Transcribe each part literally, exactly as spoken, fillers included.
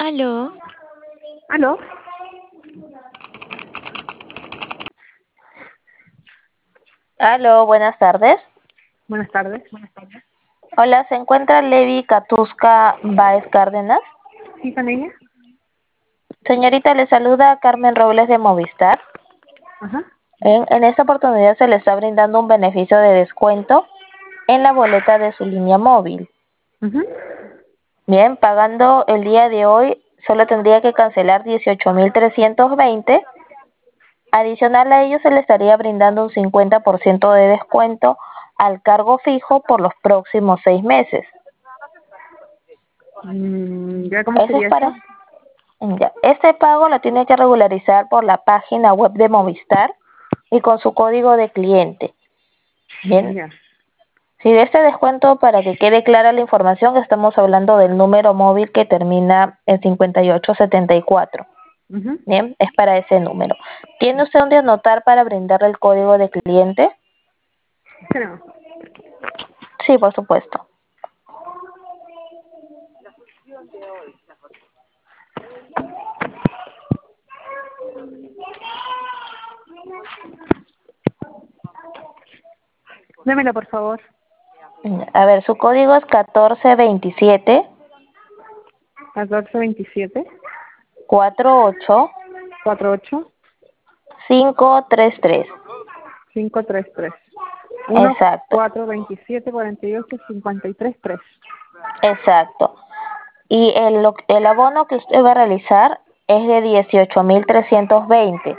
Aló. ¿Aló? Aló, buenas tardes. Buenas tardes. Hola, ¿se encuentra Levi Katuska Baez Cárdenas? ¿Sí, con ella? Señorita, le saluda Carmen Robles de Movistar. Ajá. En, en esta oportunidad se le está brindando un beneficio de descuento en la boleta de su línea móvil. Ujú. Bien, pagando el día de hoy solo tendría que cancelar dieciocho mil trescientos veinte. Adicional a ello se le estaría brindando un cincuenta por ciento de descuento al cargo fijo por los próximos seis meses. Mm, ¿ya cómo Eso es sería eso? para... Ya. Este pago lo tiene que regularizar por la página web de Movistar y con su código de cliente. Bien, Ya. si de este descuento, para que quede clara la información, estamos hablando del número móvil que termina en cincuenta y ocho setenta y cuatro. Ujú. Bien, es para ese número. ¿Tiene usted dónde anotar para brindarle el código de cliente? Espera. Sí, por supuesto. Démelo, por favor. A ver, su código es catorce veintisiete catorce veintisiete cuarenta y ocho cuarenta y ocho quinientos treinta y tres. cinco treinta y tres. uno, Exacto, cuatro, veintisiete, cuarenta y ocho, cincuenta y tres, tres. exacto. Y el, lo- el abono que usted va a realizar es de dieciocho mil trescientos veinte.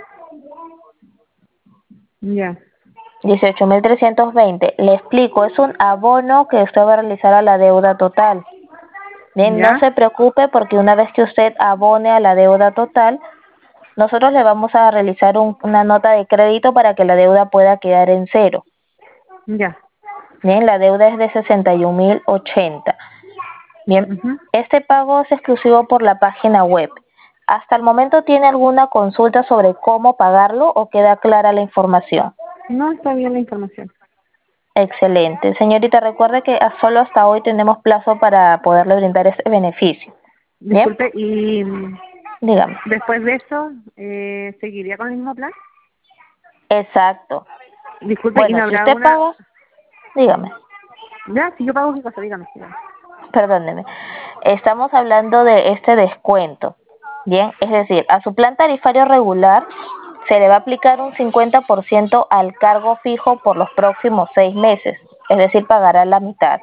Ya. dieciocho mil trescientos veinte. Le explico, es un abono que usted va a realizar a la deuda total. Bien, no ¿Ya? se preocupe porque una vez que usted abone a la deuda total, nosotros le vamos a realizar un- una nota de crédito para que la deuda pueda quedar en cero. Ya. Bien, la deuda es de sesenta y un mil ochenta. Bien, Ujú. este pago es exclusivo por la página web. ¿Hasta el momento tiene alguna consulta sobre cómo pagarlo o queda clara la información? No está bien la información. Excelente. Señorita, recuerde que a- solo hasta hoy tenemos plazo para poderle brindar este beneficio. Bien, Disculpe, y mm, dígame. después de eso, eh, ¿seguiría con el mismo plan? Exacto. Disculpe, ¿y Bueno, no si habrá usted una...? paga, dígame, Ya, si yo pago, ¿qué cosa? Dígame. dígame. perdóneme. Estamos hablando de este descuento. Bien, es decir, a su plan tarifario regular se le va a aplicar un cincuenta por ciento al cargo fijo por los próximos seis meses, es decir, pagará la mitad.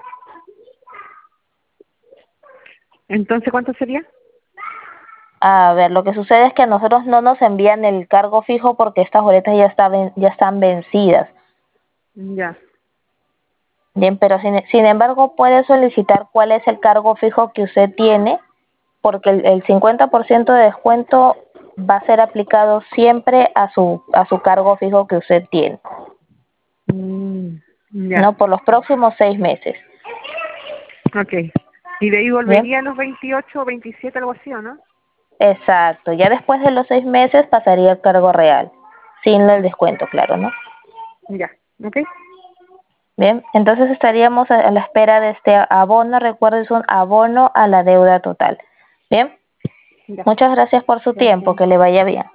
Entonces, ¿cuánto sería? A ver, lo que sucede es que a nosotros no nos envían el cargo fijo porque estas boletas ya, está ven- ya están vencidas. Ya. Bien, pero sin, sin embargo puede solicitar cuál es el cargo fijo que usted tiene, porque el, el cincuenta por ciento de descuento va a ser aplicado siempre a su, a su cargo fijo que usted tiene, Mm, ya. ¿no? Por los próximos seis meses. Ok. Y de ahí Bien, volvería a los veintiocho o veintisiete, algo así, ¿o no? exacto. Ya después de los seis meses pasaría el cargo real, sin el descuento, claro, ¿no? Ya. Ok. Bien, entonces estaríamos a, a la espera de este abono. Recuerde, es un abono a la deuda total. Bien, Ya. muchas gracias por su tiempo. Gracias. Que le vaya bien.